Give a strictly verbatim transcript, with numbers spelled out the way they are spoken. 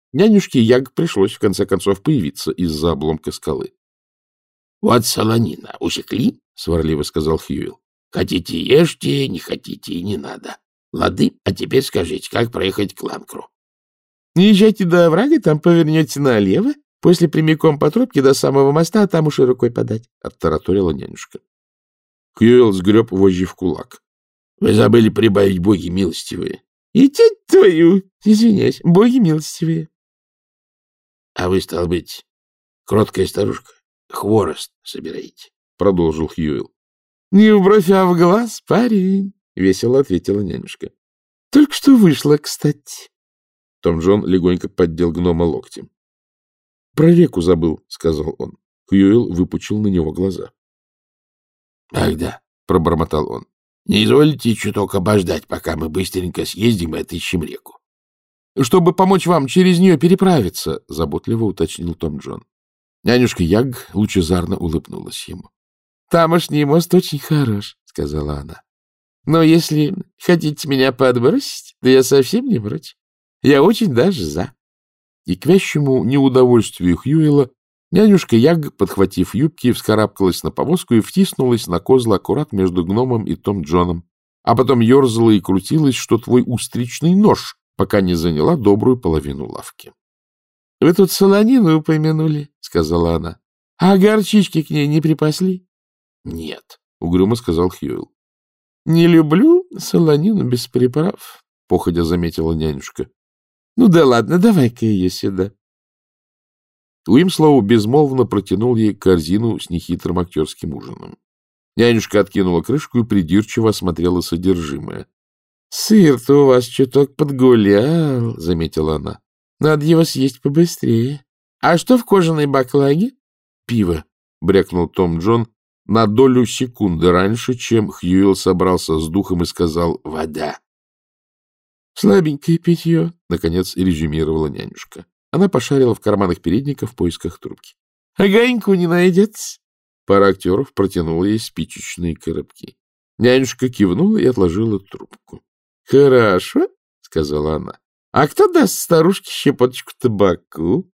Нянюшке Яг пришлось, в конце концов, появиться из-за обломка скалы. — Вот солонина, усекли? — сварливо сказал Хьюилл. — Хотите — ешьте, не хотите — и не надо. Лады, а теперь скажите, как проехать к Ланкру? — Езжайте до оврага, там повернете налево, после прямиком по тропке до самого моста, а там уж и рукой подать, — оттараторила нянюшка. Хьюилл сгреб вожжи в кулак. — Вы забыли прибавить боги милостивые. — И теть твою, извиняюсь, боги милостивые. — А вы, стал быть, кроткая старушка, хворост собираете, — продолжил Хьюилл. — Не в бровь, а в глаз, парень, — весело ответила нянюшка. — Только что вышло, кстати. Том Джон легонько поддел гнома локтем. — Про реку забыл, — сказал он. Хьюилл выпучил на него глаза. — Ах да, — пробормотал он. — Не изволите чуток обождать, пока мы быстренько съездим и отыщем реку. — Чтобы помочь вам через нее переправиться, — заботливо уточнил Том Джон. Нянюшка Яг лучезарно улыбнулась ему. — Тамошний мост очень хорош, — сказала она. — Но если хотите меня подбросить, то я совсем не прочь. Я очень даже за. И к вящему неудовольствию Хьюилла нянюшка Яг, подхватив юбки, вскарабкалась на повозку и втиснулась на козла аккурат между гномом и Том Джоном, а потом ерзала и крутилась, что твой устричный нож, пока не заняла добрую половину лавки. — Вы тут солонину упомянули, — сказала она. — А горчички к ней не припасли? — Нет, — угрюмо сказал Хьюилл. — Не люблю солонину без приправ, — походя заметила нянюшка. — Ну да ладно, давай-ка ее сюда. Уимслоу безмолвно протянул ей корзину с нехитрым актерским ужином. Нянюшка откинула крышку и придирчиво осмотрела содержимое. — Сыр-то у вас чуток подгулял, — заметила она. — Надо его съесть побыстрее. А что в кожаной баклаге? — Пиво, — брякнул Том Джон на долю секунды раньше, чем Хьюилл собрался с духом и сказал «вода». — Слабенькое питье, — наконец резюмировала нянюшка. Она пошарила в карманах передника в поисках трубки. — Огоньку не найдется? Пара актеров протянула ей спичечные коробки. Нянюшка кивнула и отложила трубку. — Хорошо, — сказала она. — А кто даст старушке щепоточку табаку?